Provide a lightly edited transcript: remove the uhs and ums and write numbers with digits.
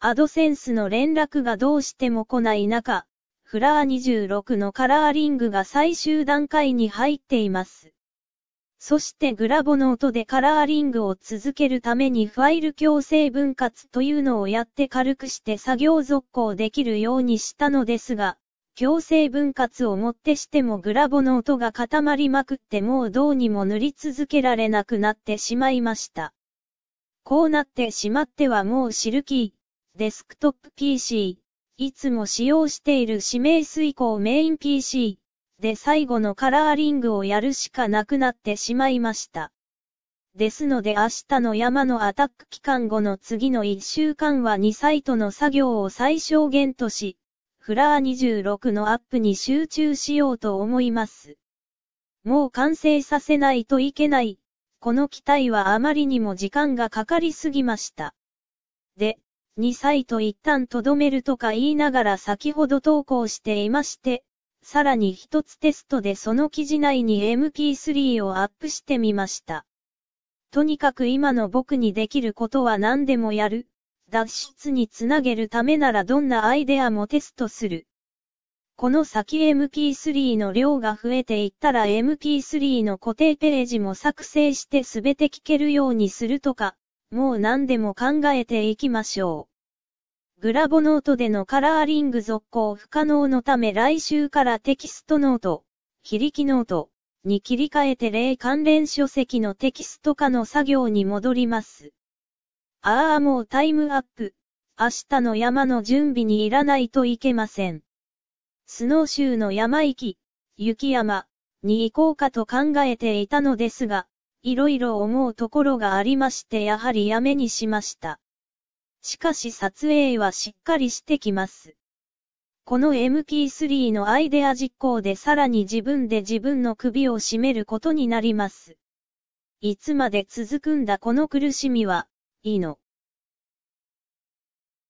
アドセンスの連絡がどうしても来ない中、フラー26のカラーリングが最終段階に入っています。そしてグラボノートでカラーリングを続けるためにファイル強制分割というのをやって軽くして作業続行できるようにしたのですが、強制分割をもってしてもグラボノートが固まりまくってもうどうにも塗り続けられなくなってしまいました。こうなってしまってはもうシルキー、デスクトップ PC、いつも使用している指名遂行メイン PC、で最後のカラーリングをやるしかなくなってしまいました。ですので明日の山のアタック期間後の次の1週間は2サイトの作業を最小限とし、フラー26のアップに集中しようと思います。もう完成させないといけない。この機体はあまりにも時間がかかりすぎました。で、2サイト一旦とどめるとか言いながら先ほど投稿していまして、さらに一つテストでその記事内に MP3 をアップしてみました。とにかく今の僕にできることは何でもやる。脱出につなげるためならどんなアイデアもテストする。この先 MP3 の量が増えていったら MP3 の固定ページも作成してすべて聞けるようにするとか、もう何でも考えていきましょう。グラボノートでのカラーリング続行不可能のため来週からテキストノート、非力ノートに切り替えて例関連書籍のテキスト化の作業に戻ります。もうタイムアップ。明日の山の準備にいらないといけません。スノーシューの山行き、雪山に行こうかと考えていたのですが、いろいろ思うところがありましてやはりやめにしました。しかし撮影はしっかりしてきます。この MP3 のアイデア実行でさらに自分で自分の首を絞めることになります。いつまで続くんだこの苦しみは、いいの。